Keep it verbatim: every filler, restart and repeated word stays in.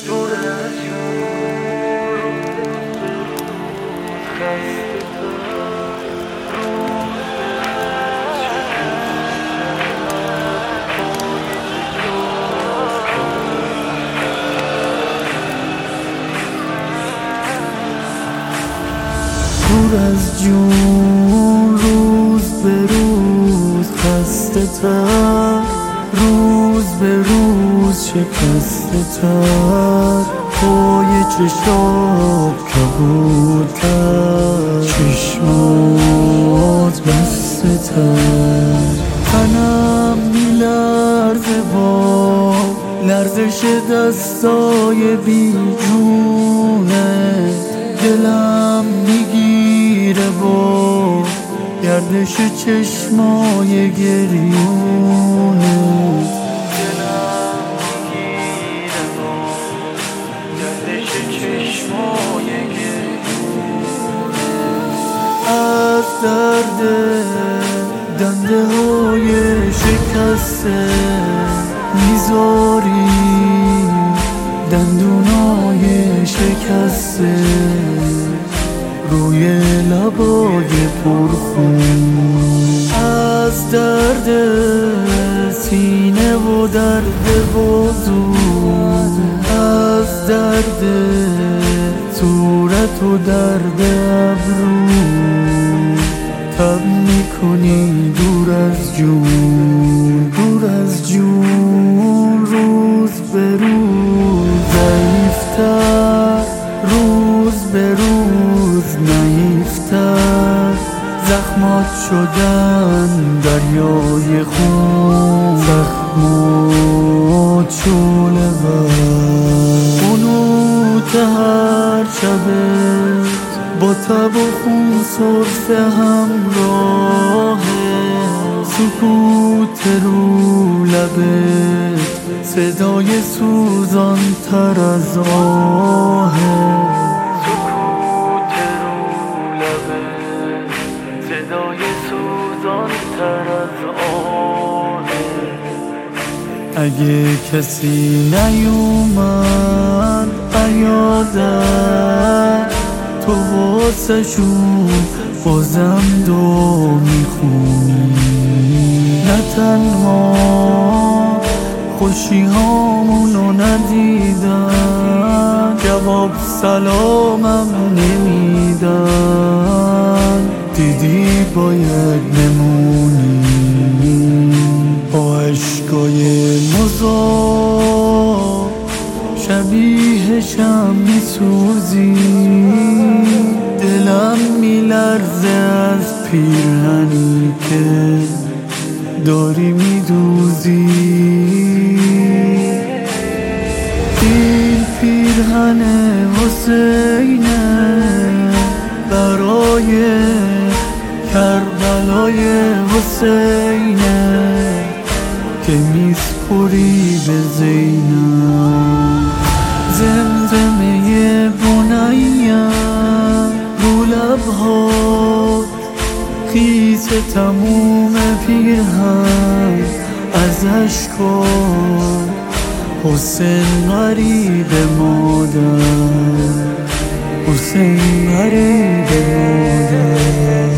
دور از جون، روز به روز خسته تر، روز به روز شکسته تر، پای چشات کبودتر، چشمات بسته تر، تنم میلرزه با لرزش دستای بیجونه، دلم میگیره با گردش چشمای گریونه، دلم میگیره با گردش چشمای گریونه، از درد دنده های شکسته میذاری دندونای شکسته روی لبای پرخون، از درد سینه و درد بازو، از درد صورت و درد ابرو، تب میکنی دور از جون، دور از جون، روز به روز ضعیفتر، روز به روز نحیفتر، زخمات شدن دریای خون، زخمات شعله ور، قنوت هر شبت با تب و خون سرفه همراهه، سکوت رو لبت صدای سوزان تر از آهه، سکوت رو لبت صدای سوزان تر از آهه، اگه کسی نیومد عیادت، تو واسه شون بازم دو میخونی، نه تنها خوشی هامونو ندیدن، جواب سلامم نمیدن، دیدی باید نمونی، با عشقای مزار شبیه شم میسوزی، دلم میلرزه از پیرهنی که داری میدوزی، این پیرهن حسینه برای کربلای حسینه که میسپری به زینب، زمزمه بنیم رو لبهات، خیس تموم پیرهن از اشکات، حسین غریب مادر، حسین غریب مادر.